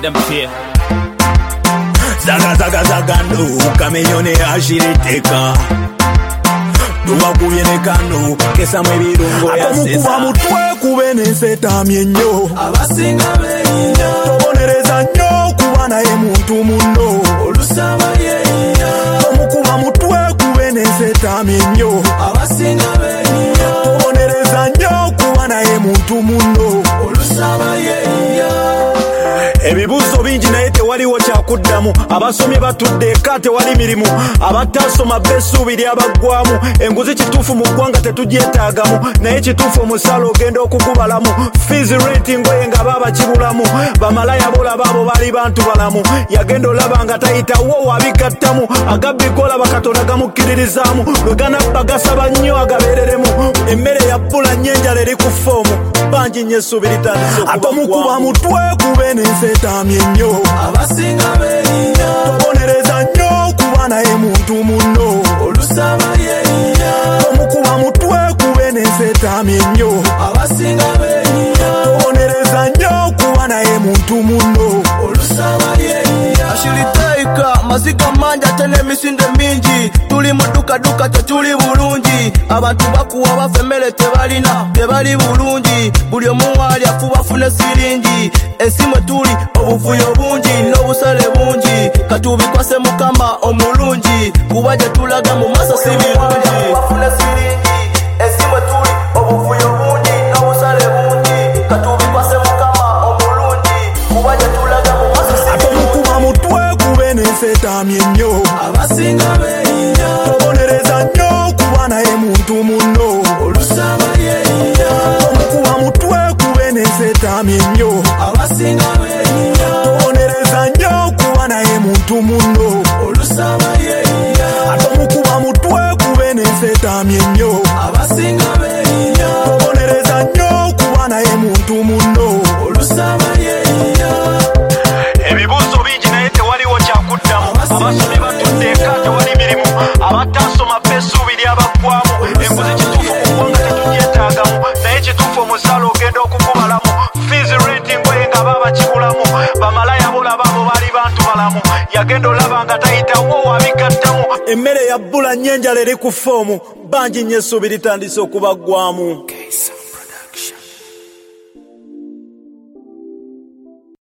them fear. Zaga zaga zaga no, kamenyone ashiriteka. Tuwakubye ne kano, kesa mwebirungo ya sesa. Akomukuba mutwe kubene setamye nnyo. Abasinga beyinya. Tobonereza nnyo kuba naye muntu munno. Olusaba yeyinya. Akomukuba mutwe kubene setamye nnyo. Abasinga beyinya. Tobonereza nnyo kuba naye muntu munno. Olusaba yeyinya. Ebibuzo bingi naye tewaliwo kyakuddamu. Abasomye batudde eka tewali mirimu. Abatasoma besuubiri abaggwamu. Enguzi kituufu mu ggwanga tetugyetaagamu. Naye kituufu omusaala ogenda okugubalamu. Fees rating oye nga baba kibulamu. Bamalaya bolaba abo bali bantu balamu. Yagenda olaba nga tayitawo wabigattamu. Agabbikola bakatonda gamukkiririzaamu. Lwe ganabba gasaba nnyo agabeereremu. Emmere ya bbula nnyo enjala eri ku foomu. Bangi nnyo essuubi litandise okuba Atomukuba mutwe kubene setamye nnyo. Abasinga beyinya. Tobonereza nnyo kuba naye muntu munno. Olusaba yeyinya. Tomukuba mutwe kubene setamye nnyo. Abasinga beyinya. Tobonereza nnyo kuba naye muntu munno. Olusaba yeyinya. Ashiritaika maziga manja tene misinde mingi. Tuli muduka duka tetuli bulungi. Abantu bakuwa bafemele tebalina tebali bulungi. Buli omu ali afuba fune siringi. Ensimwe tuli obuvuyo bungi n'obusale bungi. Katubikwase mukama omulungi. Kuba gye tulaga mu maaso si birungi. Bafune siringi. Ensimwe tuli obuvuyo bungi n'obusale bungi. Katubikwase mukama omulungi. Kuba gye tulaga mu maaso si birungi. Atomukuba mutwe kubene setamye nnyo. Abasinga beyinya. Tobonereza nnyo kuba naye muntu munno. Olusaba yeyinya. Tomukuba mutwe kubene setamye nnyo. Abasinga beyinya. Tobonereza nnyo kuba naye muntu munno. Olusaba yeyinya. Atomukuba mutwe kubene setamye nnyo. Abasinga beyinya. Tobonereza nnyo kuba naye muntu munno. Olusaba yeyinya. Ebibuzo bingi naye tewaliwo kyakuddamu. Abasomye batudde eka tewali mirimu. Abatasoma besuubiri abaggwamu. Enguzi kituufu mu ggwanga tetugyetaagamu. Naye kituufu omusaala ogenda okugubalamu. Fees rating oye nga baba kibulamu. Bamalaya bolaba abo bali bantu balamu. Yagenda olaba nga tayitawo wabigattamu. Emmere ya bbula nnyo enjala eri ku foomu. Bangi nnyo essuubi litandise okubaggwamu.